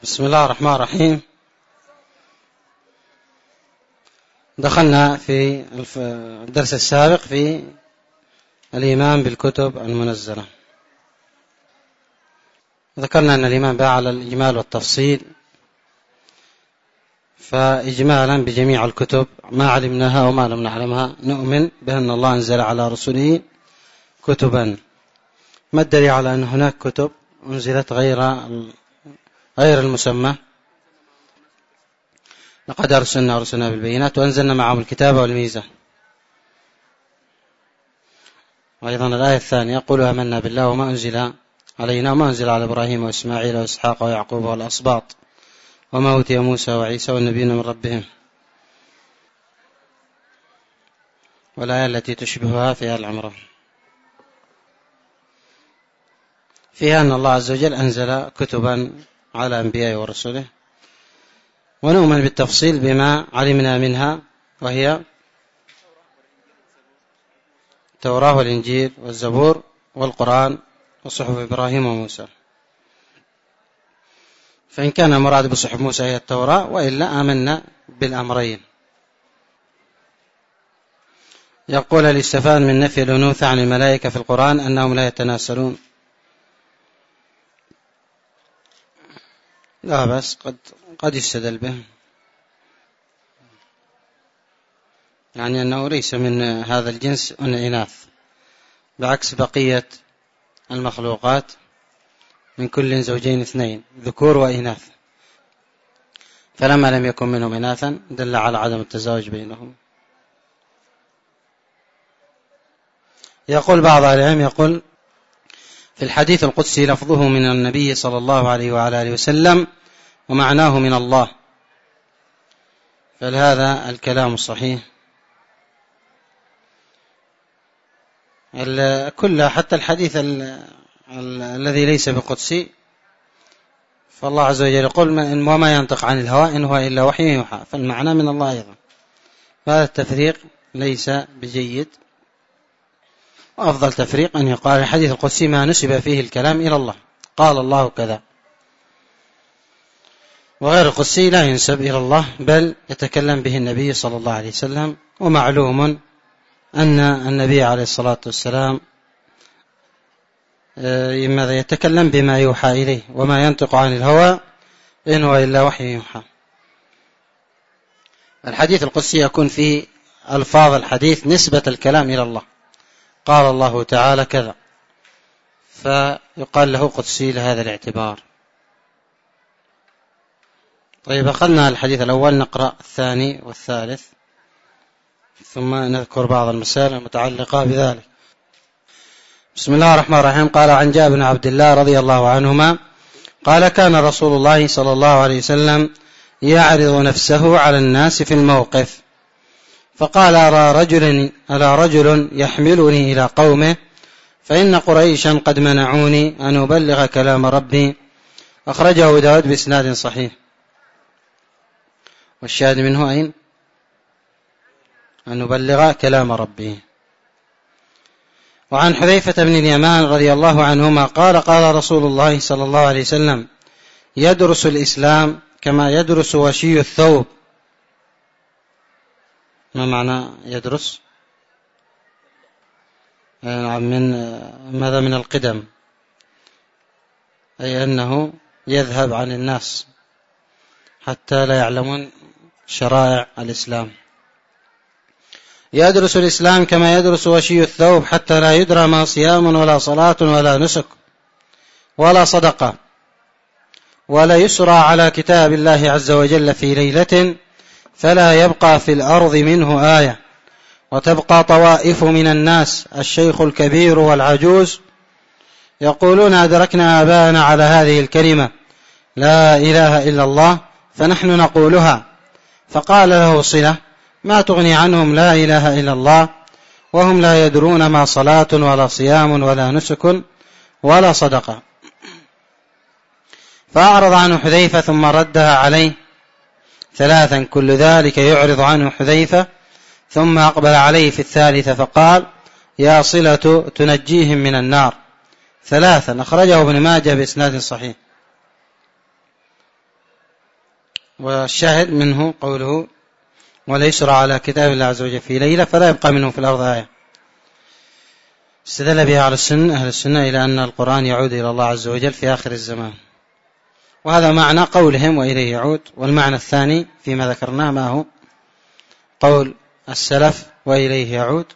بسم الله الرحمن الرحيم. دخلنا في الدرس السابق في الإيمان بالكتب المنزلة. ذكرنا أن الإيمان بقى على الإجمال والتفصيل، فإجمالا بجميع الكتب ما علمناها وما لم نعلمها نؤمن بأن الله أنزل على رسله كتبا. ما الدليل على أن هناك كتب أنزلت غير المسمى؟ لقد أرسلنا بالبينات وأنزلنا معهم الكتاب والميزة. وأيضا الآية الثانية يقول آمنا بالله وما أنزل علينا وما أنزل على إبراهيم وإسماعيل وإسحاق ويعقوب والأسباط وما أوتي موسى وعيسى والنبيين من ربهم، والآية التي تشبهها في آل عمران فيها أن الله عز وجل أنزل كتبا على أنبيائه ورسله، ونؤمن بالتفصيل بما علمنا منها، وهي التوراة والإنجيل والزبور والقرآن وصحف إبراهيم وموسى. فإن كان المراد بصحف موسى هي التوراة، وإلا آمنا بالأمرين. يقول الاستفهام من نفي الأنوثة عن الملائكة في القرآن أنهم لا يتناسلون. لا بس قد يستدل به، يعني أنه ليس من هذا الجنس الإناث، بعكس بقية المخلوقات من كل زوجين اثنين ذكور وإناث، فلما لم يكن منهم إناثا دل على عدم التزاوج بينهم. يقول بعض أهل العلم يقول في الحديث القدسي لفظه من النبي صلى الله عليه وعلى آله وسلم ومعناه من الله، فهذا الكلام الصحيح. كل حتى الحديث الذي ليس بقدسي فالله عز وجل يقول وما ينطق عن الهوى إن هو إلا وحي يوحى، فالمعنى من الله أيضا. هذا التفريق ليس بجيد، وأفضل تفريق أن يقال الحديث القدسي ما نسب فيه الكلام إلى الله، قال الله كذا، وغير القدسي لا ينسب إلى الله بل يتكلم به النبي صلى الله عليه وسلم. ومعلوم أن النبي عليه الصلاة والسلام ماذا يتكلم بما يوحى إليه، وما ينطق عن الهوى إن هو إلا وحي يوحى. الحديث القدسي يكون فيه ألفاظ الحديث نسبة الكلام إلى الله، قال الله تعالى كذا، فيقال له قدسي لهذا الاعتبار. طيب، أخذنا الحديث الأول، نقرأ الثاني والثالث ثم نذكر بعض المسائل المتعلقة بذلك. بسم الله الرحمن الرحيم. قال عن جابر بن عبد الله رضي الله عنهما قال كان رسول الله صلى الله عليه وسلم يعرض نفسه على الناس في الموقف، فقال ألا رجل يحملني إلى قومه، فإن قريشا قد منعوني أن أبلغ كلام ربي. أخرجه داود بإسناد صحيح. والشاهد منه أين؟ أن نبلغ كلام ربي. وعن حذيفة بن اليمان رضي الله عنهما قال قال رسول الله صلى الله عليه وسلم يدرس الإسلام كما يدرس وشي الثوب. ما معنى يدرس؟ من القدم، أي أنه يذهب عن الناس حتى لا يعلمون شرائع الإسلام. يدرس الإسلام كما يدرس وشي الثوب حتى لا يدرى ما صيام ولا صلاة ولا نسك ولا صدقة، ولا يسرى على كتاب الله عز وجل في ليلة فلا يبقى في الأرض منه آية، وتبقى طوائف من الناس الشيخ الكبير والعجوز يقولون أدركنا آباءنا على هذه الكلمة لا إله إلا الله فنحن نقولها. فقال له صلة ما تغني عنهم لا إله إلا الله وهم لا يدرون ما صلاة ولا صيام ولا نسك ولا صدقة. فأعرض عنه حذيفة ثم ردها عليه ثلاثا، كل ذلك يعرض عنه حذيفة، ثم أقبل عليه في الثالثة فقال يا صلة تنجيهم من النار ثلاثا. أخرجه ابن ماجه بإسناد صحيح. والشاهد منه قوله ولا يسرى على كتاب الله عز وجل في ليلة فلا يبقى منه في الأرض آية. استدل بها على أهل السنة إلى أن القرآن يعود إلى الله عز وجل في آخر الزمان، وهذا معنى قولهم وإليه يعود. والمعنى الثاني فيما ذكرناه ما هو قول السلف وإليه يعود،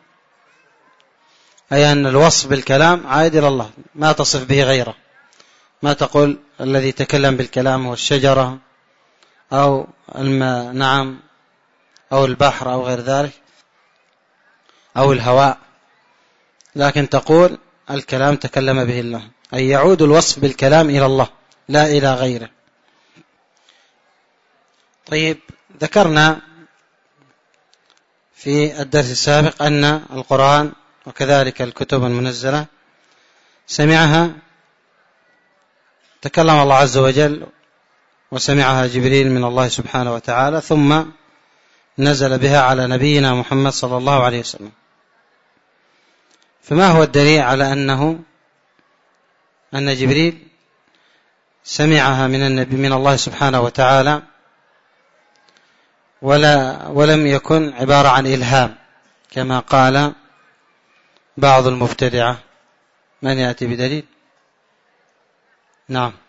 أي أن الوصف بالكلام عائد إلى الله، ما تصف به غيره، ما تقول الذي تكلم بالكلام هو الشجرة أو الماء نعم أو البحر أو غير ذلك أو الهواء، لكن تقول الكلام تكلم به الله، أي يعود الوصف بالكلام إلى الله لا إلى غيره. طيب، ذكرنا في الدرس السابق أن القرآن وكذلك الكتب المنزلة سمعها تكلم الله عز وجل وسمعها جبريل من الله سبحانه وتعالى، ثم نزل بها على نبينا محمد صلى الله عليه وسلم. فما هو الدليل على أن جبريل سمعها من الله سبحانه وتعالى ولم يكن عبارة عن إلهام كما قال بعض المبتدعة؟ من يأتي بدليل؟ نعم.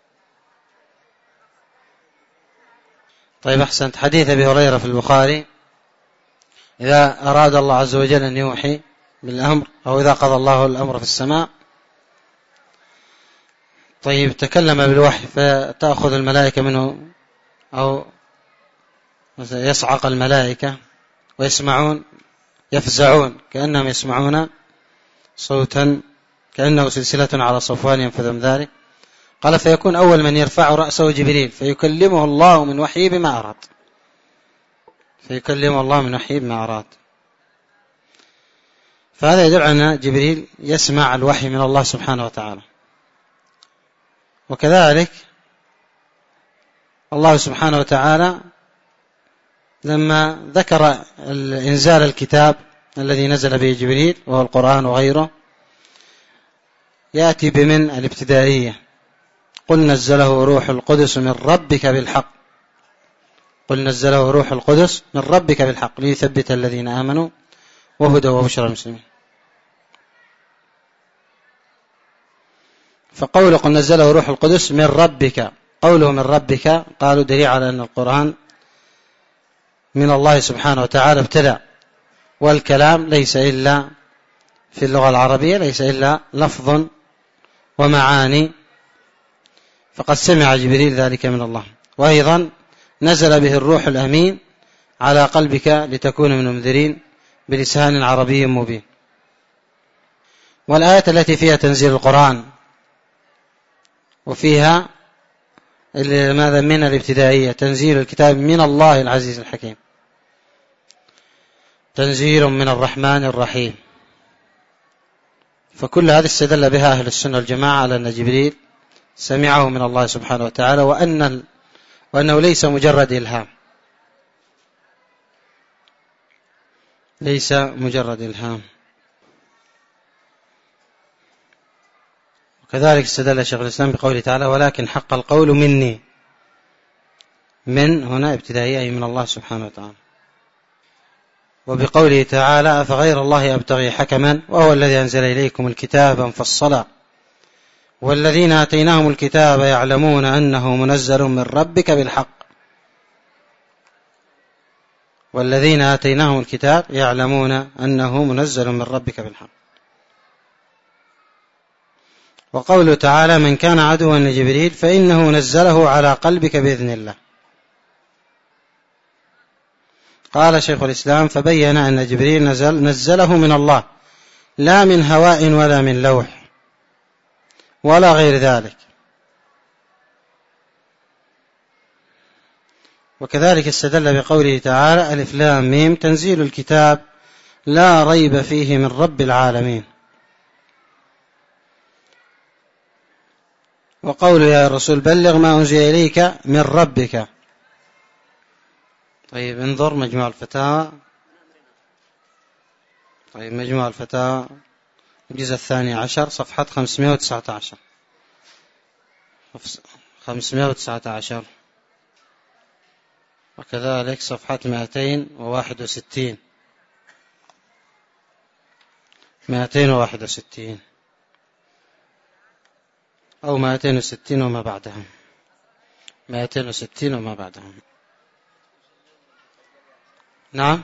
طيب، أحسنت. حديث أبي هريرة في البخاري: إذا أراد الله عز وجل أن يوحي بالأمر أو إذا قضى الله الأمر في السماء، طيب، تكلم بالوحي فتأخذ الملائكة منه أو يصعق الملائكة ويسمعون، يفزعون كأنهم يسمعون صوتا كأنه سلسلة على صفوان ينفذ من ذلك. قال: فيكون أول من يرفع رأسه جبريل فيكلمه الله من وحيه بما أراد، فيكلمه الله من وحيه بما أراد. فهذا يدل على أن جبريل يسمع الوحي من الله سبحانه وتعالى. وكذلك الله سبحانه وتعالى لما ذكر إنزال الكتاب الذي نزل به جبريل وهو القرآن وغيره، يأتي بمن الابتدائية: قل نزله روح القدس من ربك بالحق، قل نزله روح القدس من ربك بالحق ليثبت الذين آمنوا وهدى وبشرى المسلمين. فقوله قل نزله روح القدس من ربك، قوله من ربك قالوا دليل على أن القرآن من الله سبحانه وتعالى ابتدأ، والكلام ليس إلا في اللغة العربية ليس إلا لفظ ومعاني، فقد سمع جبريل ذلك من الله. وأيضا نزل به الروح الأمين على قلبك لتكون من المنذرين بلسان عربي مبين. والآية التي فيها تنزيل القرآن وفيها ماذا من الابتدائية: تنزيل الكتاب من الله العزيز الحكيم، تنزيل من الرحمن الرحيم. فكل هذه استدل بها أهل السنة والجماعة على أن جبريل سمعه من الله سبحانه وتعالى، وأنه ليس مجرد إلهام، ليس مجرد إلهام. وكذلك استدل شيخ الإسلام بقوله تعالى: ولكن حق القول مني. من هنا ابتدائية أي من الله سبحانه وتعالى. وبقوله تعالى: أفغير الله أبتغي حكما وهو الذي أنزل إليكم الكتاب مفصلا والذين آتيناهم الكتاب يعلمون أنه منزل من ربك بالحق، والذين آتيناهم الكتاب يعلمون أنه منزل من ربك بالحق. وقوله تعالى: من كان عدوا لجبريل فإنه نزله على قلبك بإذن الله. قال شيخ الإسلام: فبين أن جبريل نزله من الله لا من هواء ولا من لوح ولا غير ذلك. وكذلك استدل بقوله تعالى: ألف لام ميم تنزيل الكتاب لا ريب فيه من رب العالمين. وقوله: يا الرسول بلغ ما أنزل إليك من ربك. طيب، انظر مجموع الفتاوى. طيب، مجموع الفتاوى الجزء 12 صفحة 519. وكذلك صفحة 261 أو 260 وما بعدهم، 260 وما بعدهم. نعم،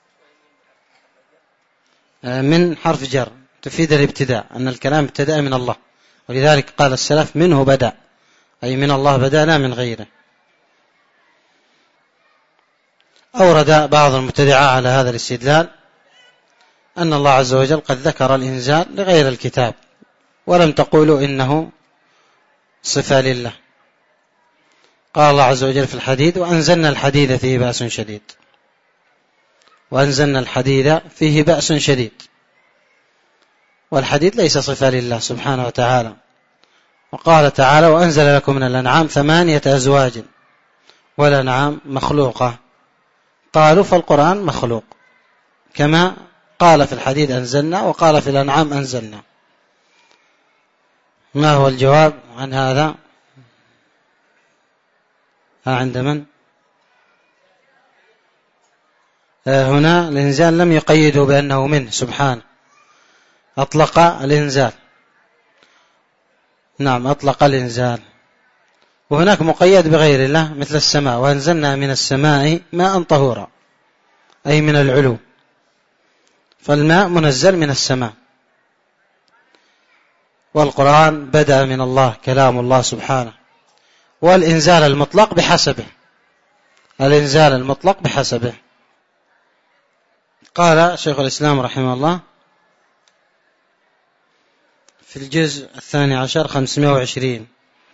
من حرف جر تفيد الابتداء، أن الكلام ابتدأ من الله، ولذلك قال السلف منه بدأ، أي من الله بدأ لا من غيره. أورد بعض المبتدعة على هذا الاستدلال أن الله عز وجل قد ذكر الإنزال لغير الكتاب، ولم تقولوا إنه صفة لله. قال الله عز وجل في الحديد: وأنزلنا الحديد فيه بأس شديد. وأنزلنا الحديد فيه بأس شديد، والحديد ليس صفة لله سبحانه وتعالى. وقال تعالى: وأنزل لكم من الأنعام 8 أزواج، والأنعام مخلوقة. قالوا فالقرآن مخلوق، كما قال في الحديد أنزلنا وقال في الأنعام أنزلنا. ما هو الجواب عن هذا؟ عند من؟ هنا الإنزال لم يقيده بأنه منه سبحانه، أطلق الإنزال. نعم، أطلق الإنزال. وهناك مقيد بغير الله مثل السماء: وأنزلنا من السماء ماء طهورا، أي من العلو، فالماء منزل من السماء. والقرآن بدأ من الله، كلام الله سبحانه. والإنزال المطلق بحسبه، الإنزال المطلق بحسبه. قال شيخ الإسلام رحمه الله في الجزء 12 520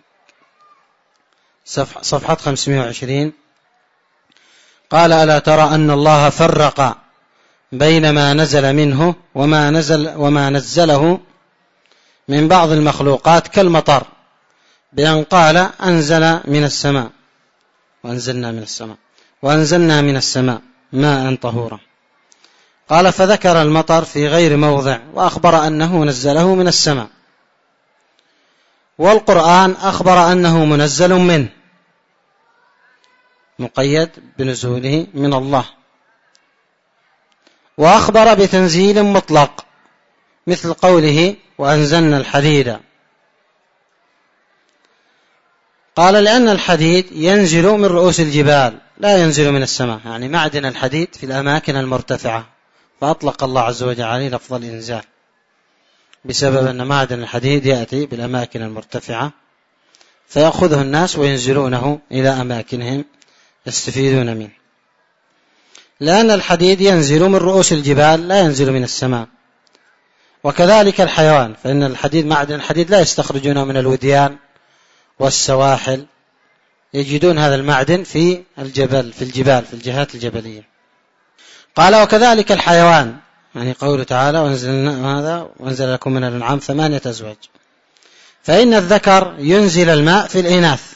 صفحة 520: قال: ألا ترى أن الله فرق بين ما نزل منه وما نزله من بعض المخلوقات كالمطر، بأن قال: أنزل من السماء وأنزلنا من السماء ماء طهورا. قال: فذكر المطر في غير موضع، وأخبر أنه نزله من السماء. والقرآن أخبر أنه منزل منه، مقيد بنزوله من الله. وأخبر بتنزيل مطلق مثل قوله: وأنزلنا الحديد. قال: لأن الحديد ينزل من رؤوس الجبال، لا ينزل من السماء، يعني معدن الحديد في الأماكن المرتفعة، فأطلق الله عز وجل عليه لفظ الإنزال بسبب أن معدن الحديد يأتي بالأماكن المرتفعة، فيأخذه الناس وينزلونه إلى أماكنهم يستفيدون منه. لأن الحديد ينزل من رؤوس الجبال، لا ينزل من السماء. وكذلك الحيوان، فإن الحديد معدن الحديد لا يستخرجونه من الوديان والسواحل، يجدون هذا المعدن في الجبال، في الجهات الجبلية. قال: وكذلك الحيوان، يعني قوله تعالى: وأنزل لكم من الأنعام 8 أزواج. فإن الذكر ينزل الماء في الإناث،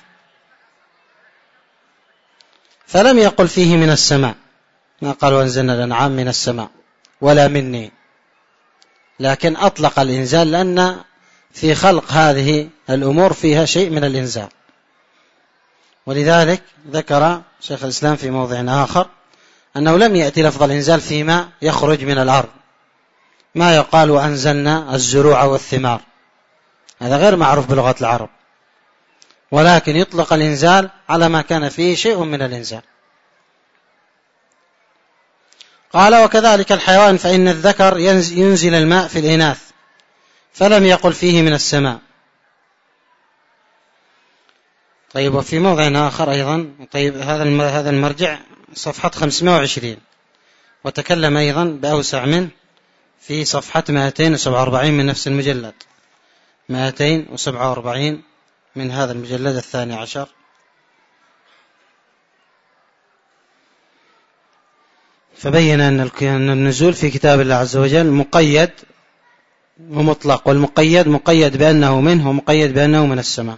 فلم يقل فيه من السماء، ما قال: وأنزلنا الأنعام من السماء ولا مني، لكن أطلق الإنزال، لأن في خلق هذه الأمور فيها شيء من الإنزال. ولذلك ذكر شيخ الإسلام في موضع آخر أنه لم يأتي لفظ الإنزال فيما يخرج من الأرض، ما يقال: وأنزلنا الزروع والثمار، هذا غير معروف بلغة العرب، ولكن يطلق الإنزال على ما كان فيه شيء من الإنزال. قال: وكذلك الحيوان، فإن الذكر ينزل الماء في الإناث، فلم يقل فيه من السماء. طيب، وفي موضع آخر أيضا، طيب هذا المرجع صفحة 520، وتكلم أيضا بأوسع منه في صفحة 247 من نفس المجلد، 247 من هذا المجلد 12. فبين أن النزول في كتاب الله عز وجل مقيد ومطلق، والمقيد مقيد بأنه منه، ومقيد بأنه من السماء.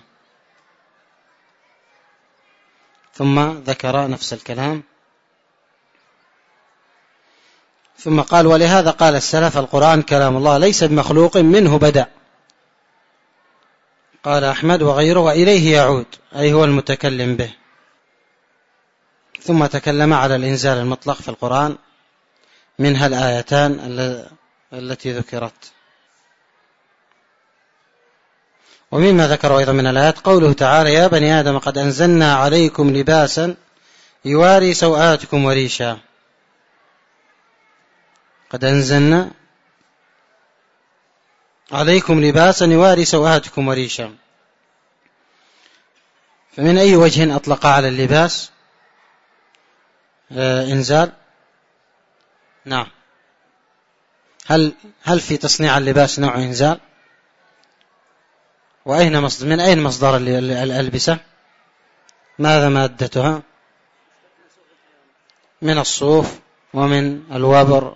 ثم ذكر نفس الكلام، ثم قال: ولهذا قال السلف: القرآن كلام الله ليس بمخلوق، منه بدأ. قال أحمد وغيره: وإليه يعود، أي هو المتكلم به. ثم تكلم على الإنزال المطلق في القرآن، منها الآيتان التي ذكرت. ومما ذكروا أيضا من الآيات قوله تعالى: يا بني آدم قد أنزلنا عليكم لباسا يواري سوآتكم وريشا. قد أنزلنا عليكم لباسا يواري سوآتكم وريشا، فمن أي وجه أطلق على اللباس إنزال؟ نعم. هل في تصنيع اللباس نوع إنزال؟ من أين مصدر الألبسة؟ ماذا مادتها؟ من الصوف ومن الوبر،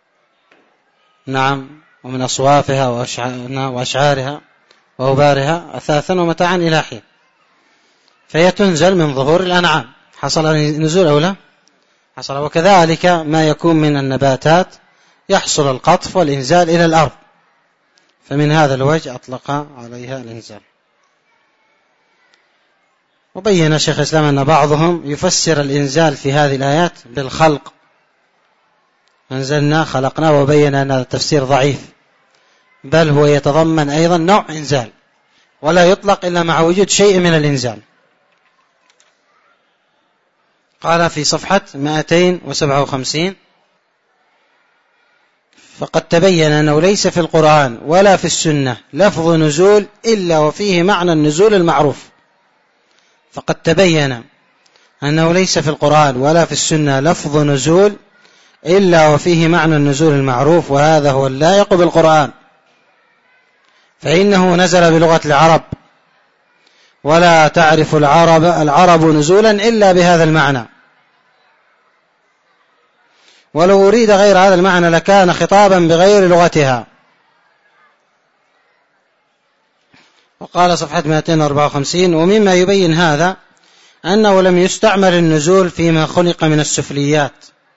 نعم، ومن أصوافها وأشعارها وأوبارها أثاثا ومتاعا إلى حين، فهي تنزل من ظهور الأنعام. حصل نزول أو لا؟ حصل. وكذلك ما يكون من النباتات يحصل القطف والإنزال إلى الأرض، فمن هذا الوجه أطلق عليها الإنزال. وبين شيخ الإسلام أن بعضهم يفسر الإنزال في هذه الآيات بالخلق، أنزلنا خلقنا، وبين أن هذا التفسير ضعيف، بل هو يتضمن أيضا نوع إنزال، ولا يطلق إلا مع وجود شيء من الإنزال. قال في صفحة 257: فقد تبين أنه ليس في القرآن ولا في السنة لفظ نزول إلا وفيه معنى النزول المعروف. فقد تبين أنه ليس في القرآن ولا في السنة لفظ نزول إلا وفيه معنى النزول المعروف، وهذا هو اللائق بالقرآن، فإنه نزل بلغة العرب، ولا تعرف العرب نزولا إلا بهذا المعنى، ولو أريد غير هذا المعنى لكان خطابا بغير لغتها. وقال صفحة 254: ومما يبين هذا أنه لم يستعمل النزول فيما خلق من السفليات،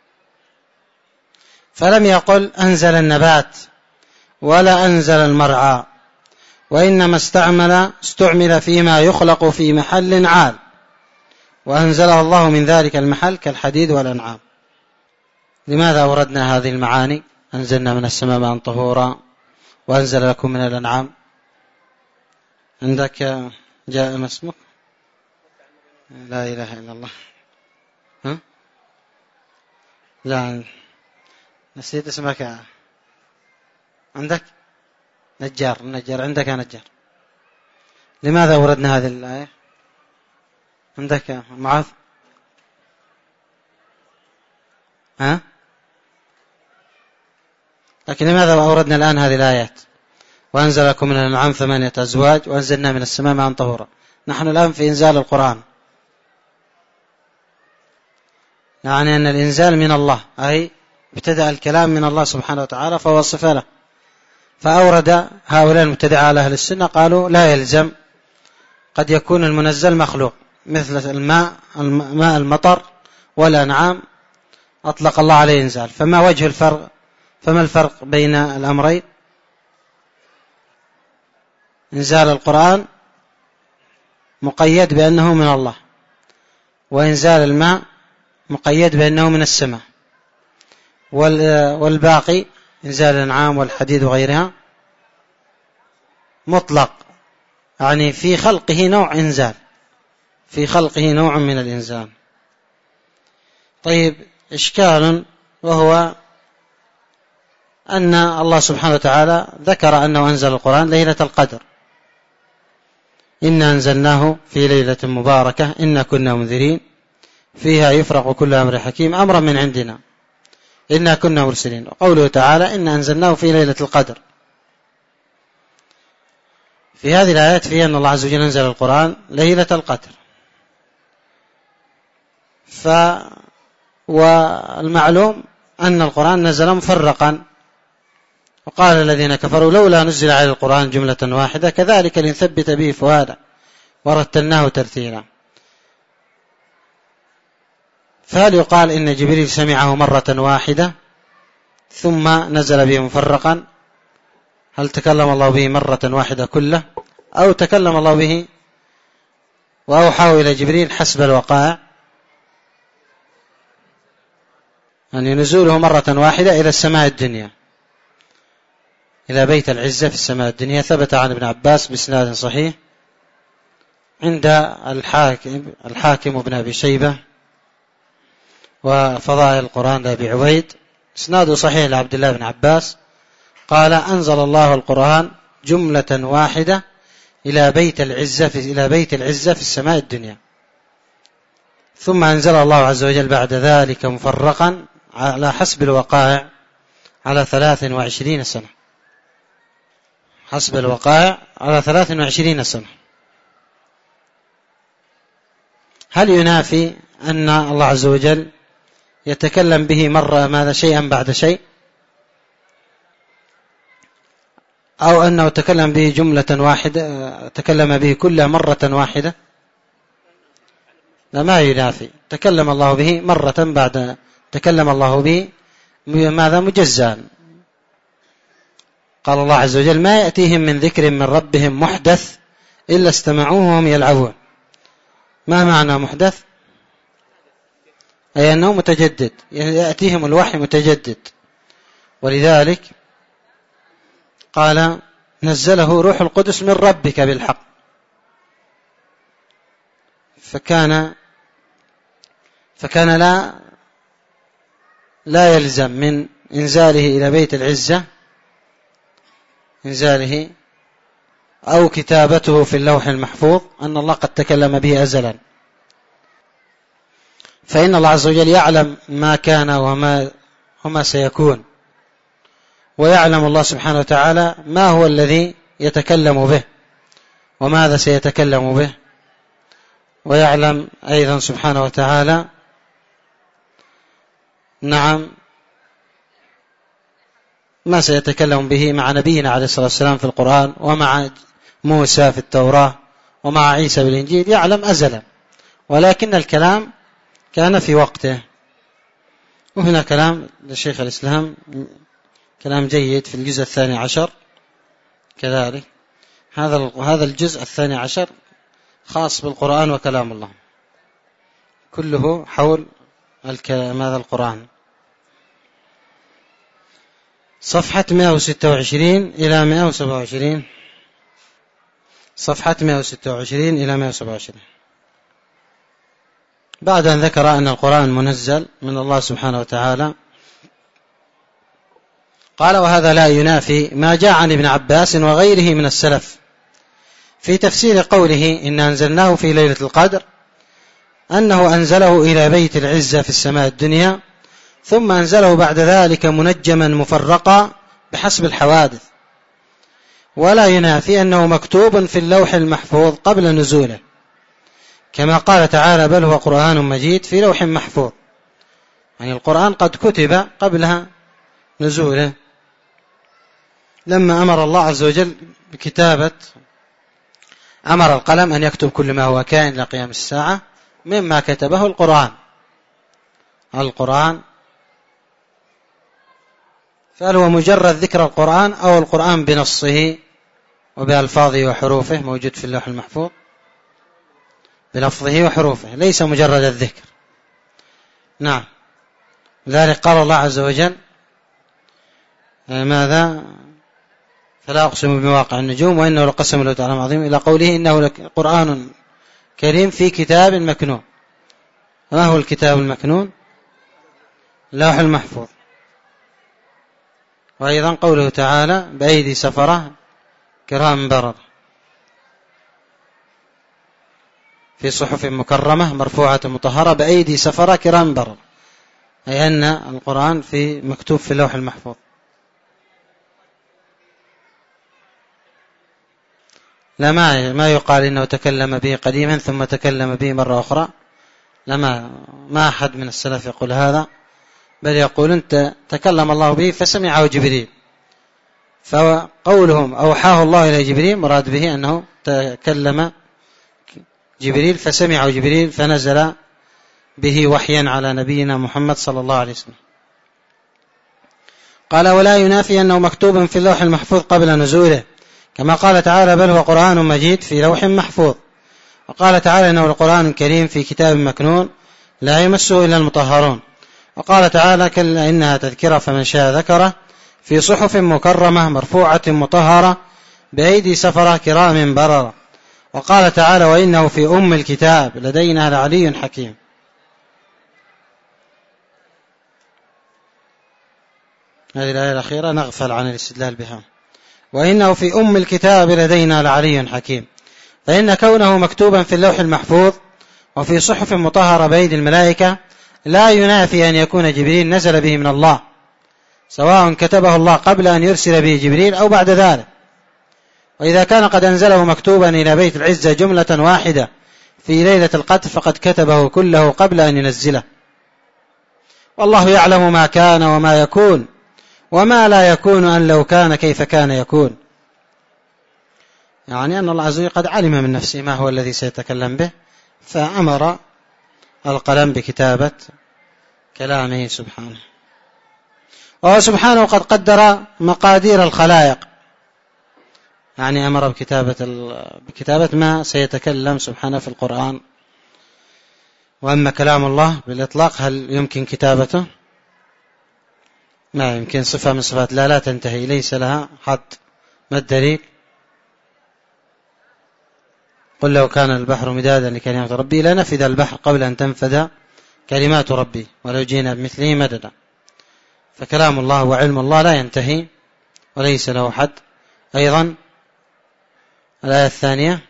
فلم يقل أنزل النبات ولا أنزل المرعى، وإنما استعمل فيما يخلق في محل عال، وأنزله الله من ذلك المحل كالحديد والأنعام. لماذا أوردنا هذه المعاني؟ أنزلنا من السماء ماء طهورا، وأنزل لكم من الأنعام. عندك جاء ما اسمك؟ لا إله إلا الله. ها؟ لا نسيت اسمك. عندك نجار عندك نجار. لماذا أوردنا هذه الآية؟ عندك معاذ؟ ها؟ لكن لماذا أوردنا الآن هذه الآيات؟ وأنزل لكم من الأنعام 8 أزواج، وأنزلنا من السماء ماء طهورا. نحن الآن في إنزال القرآن، يعني أن الإنزال من الله، أي ابتدأ الكلام من الله سبحانه وتعالى فوصف له. فأورد هؤلاء المبتدعة على أهل السنة قالوا لا يلزم، قد يكون المنزل مخلوق، مثل الماء المطر والأنعام أطلق الله عليه إنزال. فما وجه الفرق؟ فما الفرق بين الأمرين؟ إنزال القرآن مقيد بأنه من الله، وإنزال الماء مقيد بأنه من السماء، والباقي إنزال الأنعام والحديد وغيرها مطلق، يعني في خلقه نوع إنزال، في خلقه نوع من الإنزال. طيب، إشكال وهو أن الله سبحانه وتعالى ذكر أنه أنزل القرآن ليلة القدر: إنا أنزلناه في ليلة مباركة إنا كنا منذرين فيها يفرق كل أمر حكيم أمرا من عندنا إنا كنا مرسلين. وقوله تعالى إنا أنزلناه في ليلة القدر، في هذه الآيات فيها أن الله عز وجل أنزل القرآن ليلة القدر. والمعلوم أن القرآن نزل مفرقا، وقال الذين كفروا لولا نزل على القرآن جملة واحدة كذلك لنثبت به فؤادا ورتلناه ترتيلا. فهل يقال إن جبريل سمعه مرة واحدة ثم نزل به مفرقا؟ هل تكلم الله به مرة واحدة كله، أو تكلم الله به وأوحاه إلى جبريل حسب الوقائع؟ يعني نزوله مرة واحدة إلى السماء الدنيا، إلى بيت العزة في السماء الدنيا. ثبت عن ابن عباس بإسناد صحيح عند الحاكم ابن أبي شيبة وفضائل القرآن لأبي عويد، إسناده صحيح لعبد الله بن عباس قال: أنزل الله القرآن جملة واحدة إلى بيت العزة في السماء الدنيا، ثم أنزل الله عز وجل بعد ذلك مفرقا على حسب الوقائع على 23 سنة، حسب الوقائع على 23 سنة. هل ينافي أن الله عز وجل يتكلم به مرة ماذا شيئا بعد شيء، أو أنه تكلم به جملة واحدة، تكلم به كل مرة واحدة؟ لا، ما ينافي. تكلم الله به مرة بعد تكلم الله به ماذا مجزا. قال الله عز وجل: ما يأتيهم من ذكر من ربهم محدث إلا استمعوه وهم يلعبون. ما معنى محدث؟ أي أنه متجدد، يأتيهم الوحي متجدد، ولذلك قال: نزله روح القدس من ربك بالحق. فكان لا يلزم من إنزاله إلى بيت العزة إنزاله أو كتابته في اللوح المحفوظ أن الله قد تكلم به أزلا، فإن الله عز وجل يعلم ما كان وما سيكون، ويعلم الله سبحانه وتعالى ما هو الذي يتكلم به وماذا سيتكلم به، ويعلم أيضا سبحانه وتعالى ما سيتكلم به مع نبينا عليه الصلاة والسلام في القرآن، ومع موسى في التوراة، ومع عيسى بالإنجيل. يعلم أزلا، ولكن الكلام كان في وقته. وهنا كلام للشيخ الإسلام، كلام جيد في الجزء 12 كذلك. هذا الجزء 12 خاص بالقرآن وكلام الله، كله حول هذا القرآن. صفحة 126 إلى 127. صفحة 126 إلى 127. بعد أن ذكر أن القرآن منزل من الله سبحانه وتعالى، قال: وهذا لا ينافي ما جاء عن ابن عباس وغيره من السلف في تفسير قوله: إن أنزلناه في ليلة القدر، أنه أنزله إلى بيت العزة في السماء الدنيا، ثم أنزله بعد ذلك منجما مفرقا بحسب الحوادث. ولا ينافي أنه مكتوب في اللوح المحفوظ قبل نزوله، كما قال تعالى: بل هو قرآن مجيد في لوح محفوظ. يعني القرآن قد كتب قبل نزوله، لما أمر الله عز وجل بكتابة، أمر القلم أن يكتب كل ما هو كائن إلى قيام الساعة، مما كتبه القرآن. فهل هو مجرد ذكر القرآن، أو القرآن بنصه وبألفاظه وحروفه موجود في اللوح المحفوظ؟ بلفظه وحروفه، ليس مجرد الذكر. نعم، لذلك قال الله عز وجل: ماذا؟ فلا أقسم بمواقع النجوم وإنه لقسم لو تعلم عظيم، إلى قوله: إنه قرآن كريم في كتاب مكنون. ما هو الكتاب المكنون؟ اللوح المحفوظ. وأيضا قوله تعالى: بأيدي سفرة كرام بررة في صحف مكرمة مرفوعة مطهرة بأيدي سفرة كرام بررة، أي أن القرآن مكتوب في اللوح المحفوظ. لا، ما يقال إنه تكلم به قديما ثم تكلم به مرة أخرى. ما أحد من السلف يقول هذا، بل يقول: أنت تكلم الله به فسمعه جبريل، فقولهم أوحاه الله إلى جبريل مراد به أنه تكلم جبريل فسمعه جبريل فنزل به وحيا على نبينا محمد صلى الله عليه وسلم. قال: ولا ينافي أنه مكتوب في اللوح المحفوظ قبل نزوله، كما قال تعالى: بل هو قرآن مجيد في لوح محفوظ. وقال تعالى: إنه القرآن الكريم في كتاب مكنون لا يمسه إلا المطهرون. وقال تعالى كلا إنها تذكرة فمن شاء ذكره في صحف مكرمة مرفوعة مطهرة بأيدي سفرة كرام بررة. وقال تعالى وإنه في أم الكتاب لدينا لعلي حكيم. هذه الآية الأخيرة نغفل عن الاستدلال بها. وإنه في أم الكتاب لدينا لعلي حكيم، فإن كونه مكتوبا في اللوح المحفوظ وفي صحف مطهرة بأيدي الملائكة لا ينافي أن يكون جبريل نزل به من الله، سواء كتبه الله قبل أن يرسل به جبريل أو بعد ذلك. وإذا كان قد أنزله مكتوبا إلى بيت العزة جملة واحدة في ليلة القدر فقد كتبه كله قبل أن ينزله. والله يعلم ما كان وما يكون وما لا يكون أن لو كان كيف كان يكون، يعني أن الله عز وجل قد علم من نفسه ما هو الذي سيتكلم به، فأمر القلم بكتابة كلامه سبحانه. وهو سبحانه قد قدر مقادير الخلائق، يعني أمر بكتابة ما سيتكلم سبحانه في القرآن. وأما كلام الله بالإطلاق هل يمكن كتابته؟ ما يمكن، صفة من صفات لا تنتهي، ليس لها حد. ما الدليل؟ قل لو كان البحر مدادا لكلمات ربي لنفذ البحر قبل أن تنفذ كلمات ربي ولو جئنا بمثله مددا. فكلام الله وعلم الله لا ينتهي وليس له حد. أيضا الآية الثانية،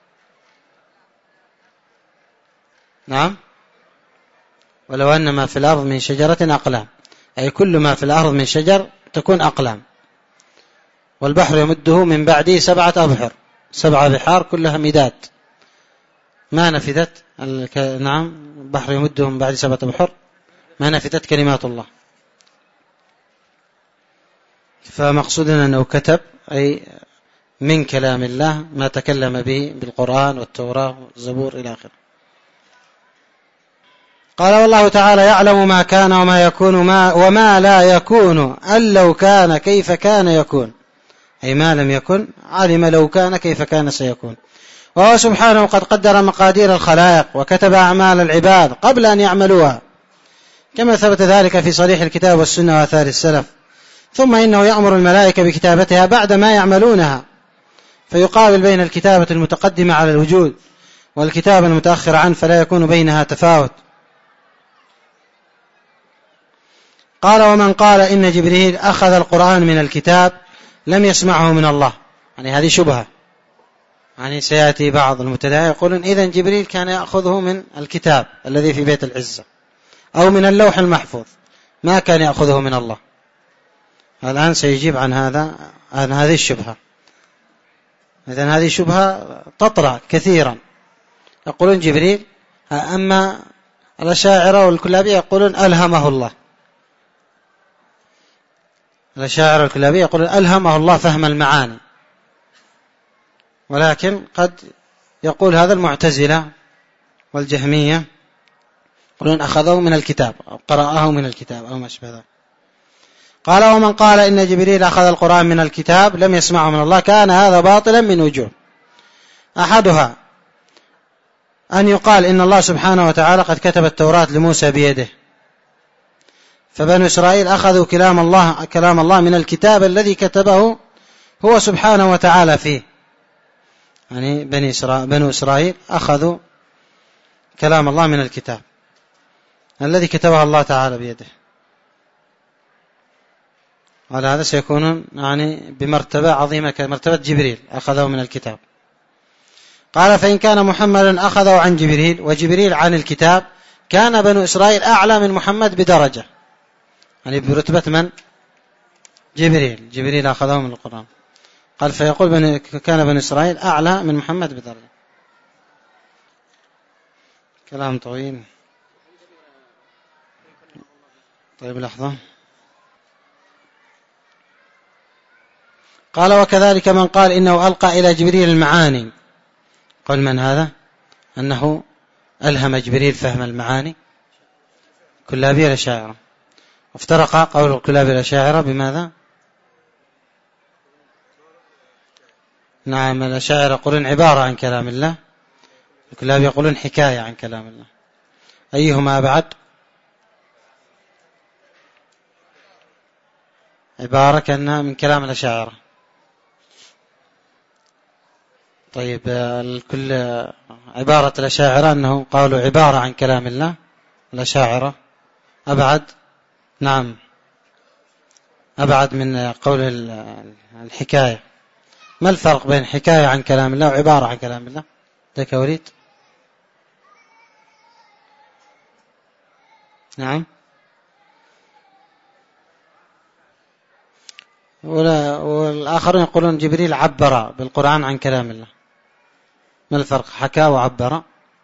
نعم، ولو أن ما في الأرض من شجرة أقلام، أي كل ما في الأرض من شجر تكون أقلام. والبحر يمده من بعده 7 أبحر، 7 بحار كلها مداد ما نفذت نعم، البحر يمده من بعد 7 أبحر ما نفذت كلمات الله. فمقصودنا أنه كتب أي من كلام الله ما تكلم به بالقرآن والتوراة والزبور إلى آخره. قال والله تعالى يعلم ما كان وما يكون وما لا يكون أن لو كان كيف كان يكون، أي ما لم يكن علم لو كان كيف كان سيكون. وهو سبحانه قد قدر مقادير الخلائق وكتب أعمال العباد قبل أن يعملوها، كما ثبت ذلك في صريح الكتاب والسنة وآثار السلف. ثم إنه يأمر الملائكة بكتابتها بعد ما يعملونها، فيقابل بين الكتابة المتقدمة على الوجود والكتابة المتأخرة عنه، فلا يكون بينها تفاوت. قال ومن قال إن جبريل أخذ القرآن من الكتاب لم يسمعه من الله، يعني هذه شبهة، يعني سيأتي بعض المبتدعين يقولون إذن جبريل كان يأخذه من الكتاب الذي في بيت العزة أو من اللوح المحفوظ، ما كان يأخذه من الله. الآن سيجيب عن هذه الشبهة. إذن هذه شبهة تطرأ كثيرا، يقولون جبريل، أما الأشاعرة والكلابية يقولون ألهمه الله. الأشاعرة والكلابية يقولون ألهمه الله فهم المعاني، ولكن قد يقول هذا المعتزلة والجهمية يقولون أخذه من الكتاب أو قرأه من الكتاب أو ما شابه ذلك. قال ومن قال إن جبريل أخذ القرآن من الكتاب لم يسمعه من الله كان هذا باطلا من وجوه. أحدها أن يقال إن الله سبحانه وتعالى قد كتب التوراة لموسى بيده، فبنو إسرائيل أخذوا كلام الله من الكتاب الذي كتبه هو سبحانه وتعالى فيه، يعني بنو إسرائيل أخذوا كلام الله من الكتاب الذي كتبه الله تعالى بيده، وعلى هذا سيكون يعني بمرتبة عظيمة كمرتبة جبريل أخذه من الكتاب. قال فإن كان محمد أخذه عن جبريل وجبريل عن الكتاب كان بنو إسرائيل أعلى من محمد بدرجة، يعني برتبة من؟ جبريل أخذه من القرآن. قال فيقول كان بنو إسرائيل أعلى من محمد بدرجة. كلام طويل. طيب لحظة. قال وكذلك من قال إنه ألقى إلى جبريل المعاني، قال من هذا؟ أنه ألهم جبريل فهم المعاني، كلابي الأشاعرة. وافترق قول كلابي الأشاعرة بماذا؟ نعم، الأشاعرة يقولون عبارة عن كلام الله، الكلابي يقولون حكاية عن كلام الله. أيهما أبعد؟ عبارة كأنها من كلام الأشاعرة. طيب كل عبارة الأشاعرة أنه قالوا عبارة عن كلام الله، الأشاعرة أبعد، نعم أبعد من قول الحكاية. ما الفرق بين حكاية عن كلام الله وعبارة عن كلام الله؟ ذاك وليد. نعم. والآخرون يقولون جبريل عبر بالقرآن عن كلام الله. ما الفرق حكى وعبر؟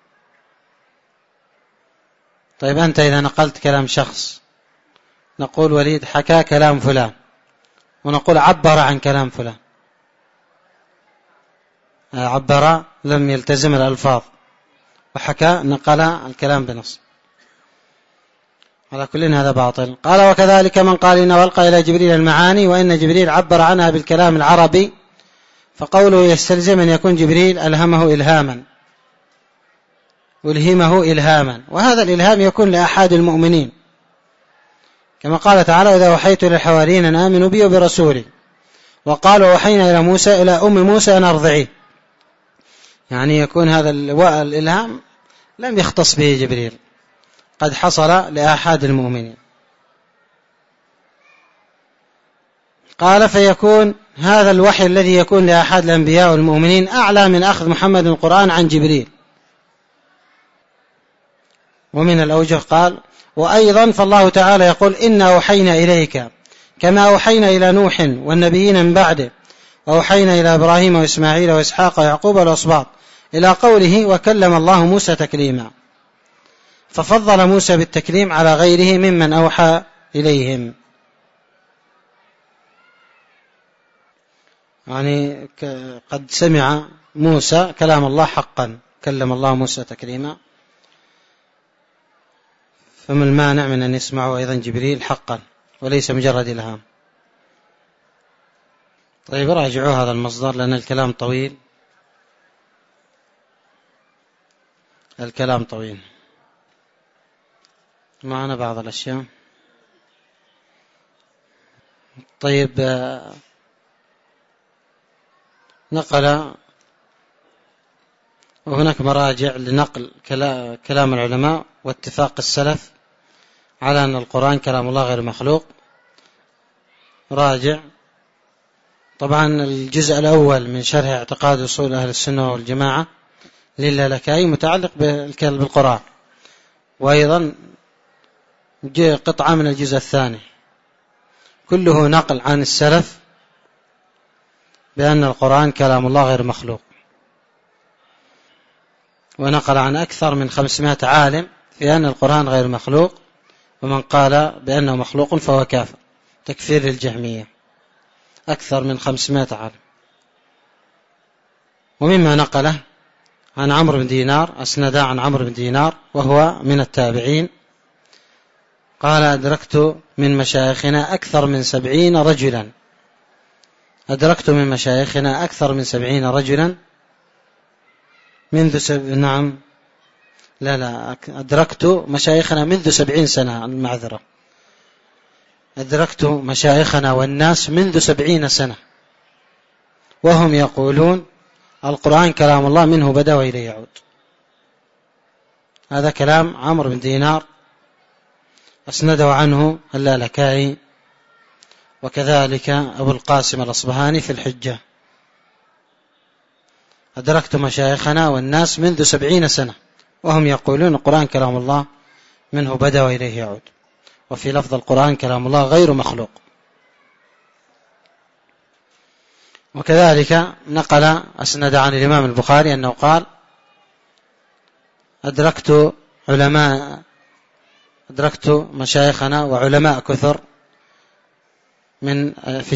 طيب أنت إذا نقلت كلام شخص نقول وليد حكى كلام فلان، ونقول عبر عن كلام فلان. عبر لم يلتزم الألفاظ، وحكى نقل الكلام بنص. على كل هذا باطل. قال وكذلك من قال إنه ألقى إلى جبريل المعاني وإن جبريل عبر عنها بالكلام العربي، فقوله يستلزم أن يكون جبريل ألهمه إلهاما، وهذا الإلهام يكون لأحد المؤمنين، كما قال تعالى إذا وحيت إلى الحواريين أن آمنوا بي وبرسولي، وقال وحينا إلى موسى إلى أم موسى أن أرضعيه. يعني يكون هذا الإلهام لم يختص به جبريل، قد حصل لأحد المؤمنين. قال فيكون هذا الوحي الذي يكون لأحد الأنبياء والمؤمنين أعلى من أخذ محمد القرآن عن جبريل. ومن الأوجه قال وأيضا فالله تعالى يقول إنا أوحينا إليك كما أوحينا إلى نوح والنبيين من بعده وأوحينا إلى إبراهيم وإسماعيل وإسحاق ويعقوب والأسباط، إلى قوله وكلم الله موسى تكليما، ففضل موسى بالتكليم على غيره ممن أوحى إليهم. يعني قد سمع موسى كلام الله حقا، كلم الله موسى تكليما، فما المانع من أن يسمعه أيضا جبريل حقا وليس مجرد إلهام؟ طيب راجعوا هذا المصدر لأن الكلام طويل، معنا بعض الأشياء. طيب نقل، وهناك مراجع لنقل كلام العلماء واتفاق السلف على أن القرآن كلام الله غير مخلوق. راجع طبعا الجزء الأول من شرح اعتقاد أصول أهل السنة والجماعة للالكائي متعلق بالقرآن، وأيضا قطعة من الجزء الثاني كله نقل عن السلف بأن القرآن كلام الله غير مخلوق، ونقل عن أكثر من 500 عالم في أن القرآن غير مخلوق، ومن قال بأنه مخلوق فهو كافر، تكفير الجهمية، أكثر من 500 عالم. ومما نقله عن عمرو بن دينار، أسند عن عمرو بن دينار وهو من التابعين، قال أدركت من مشايخنا أكثر من 70 رجلا، أدركت من مشايخنا أكثر من 70 رجلا منذ نعم لا أدركت مشايخنا منذ 70 سنة، المعذرة، أدركت مشايخنا والناس منذ 70 سنة وهم يقولون القرآن كلام الله منه بدأ وإليه يعود. هذا كلام عمرو بن دينار أسنده عنه اللالكائي، وكذلك أبو القاسم الأصبهاني في الحجة. أدركت مشايخنا والناس منذ 70 سنة وهم يقولون القرآن كلام الله منه بدأ وإليه يعود. وفي لفظ القرآن كلام الله غير مخلوق. وكذلك نقل أسند عن الإمام البخاري أنه قال أدركت مشايخنا وعلماء كثر في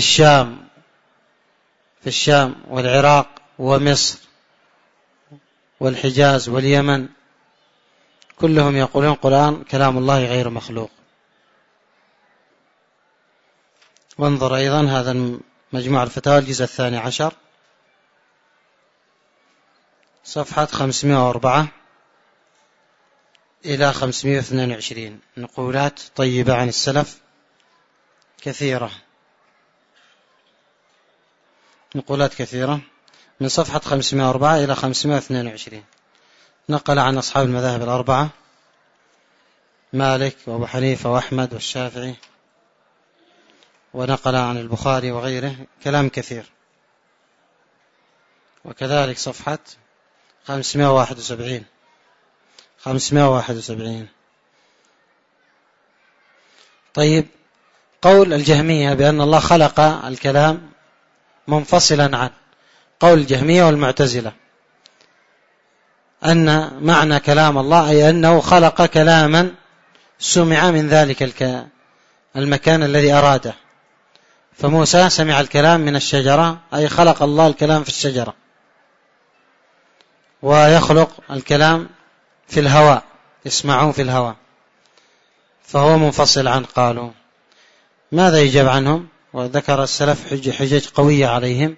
الشام والعراق ومصر والحجاز واليمن، كلهم يقولون القرآن كلام الله غير مخلوق. وانظر أيضا هذا مجموع الفتاوى الجزء 12 صفحة 504 إلى 522، نقولات طيبة عن السلف كثيرة. نقولات كثيرة من صفحة 504 إلى 522. نقل عن أصحاب المذاهب الأربعة مالك وأبو حنيفة وأحمد والشافعي، ونقل عن البخاري وغيره كلام كثير. وكذلك صفحة 571. طيب، قول الجهمية بأن الله خلق الكلام منفصلا عن قول الجهمية والمعتزلة، أن معنى كلام الله أي أنه خلق كلاما سمع من ذلك المكان الذي أراده. فموسى سمع الكلام من الشجرة، أي خلق الله الكلام في الشجرة، ويخلق الكلام في الهواء، يسمعون في الهواء، فهو منفصل عن. قالوا ماذا يجاب عنهم؟ وذكر السلف حجج قوية عليهم.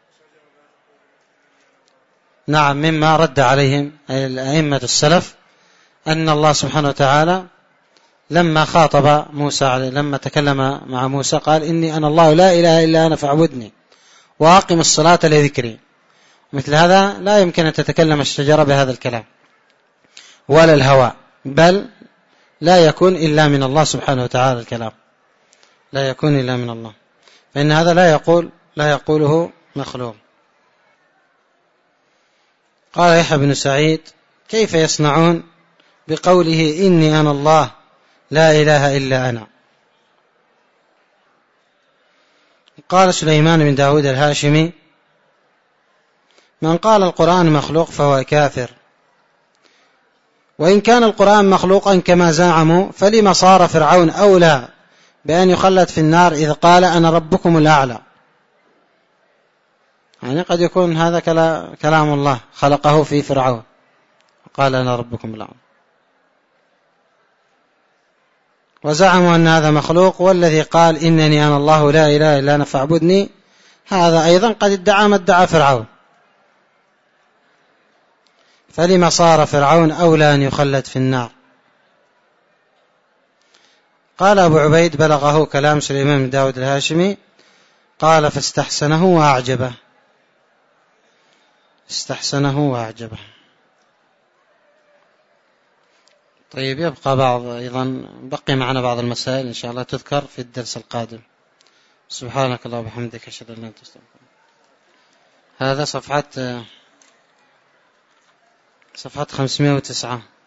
نعم، مما رد عليهم الأئمة السلف أن الله سبحانه وتعالى لما خاطب موسى، لما تكلم مع موسى قال إني أنا الله لا إله إلا أنا فاعبدني وأقم الصلاة لذكري. مثل هذا لا يمكن أن تتكلم الشجرة بهذا الكلام ولا الهواء، بل لا يكون إلا من الله سبحانه وتعالى. الكلام لا يكون إلا من الله، فإن هذا لا يقوله مخلوق. قال يحيى بن سعيد كيف يصنعون بقوله إني أنا الله لا إله إلا أنا؟ قال سليمان بن داود الهاشمي من قال القرآن مخلوق فهو كافر، وإن كان القرآن مخلوقا كما زعموا فلما صار فرعون أولى بأن يخلد في النار إذ قال أنا ربكم الأعلى؟ يعني قد يكون هذا كلام الله خلقه في فرعون، قال أنا ربكم الأعلى، وزعموا أن هذا مخلوق. والذي قال إنني أنا الله لا إله إلا أنا فاعبدني هذا أيضا قد ادعى ما ادعى فرعون، فلما صار فرعون أولى أن يخلد في النار؟ قال أبو عبيد بلغه كلام سليمان بن داود الهاشمي، قال فاستحسنه وأعجبه. استحسنه وأعجبه. طيب، يبقى بقي معنا بعض المسائل إن شاء الله تذكر في الدرس القادم. سبحانك اللهم وبحمدك أشهد أن لا إله إلا أنت أستغفرك. هذا صفحة 509.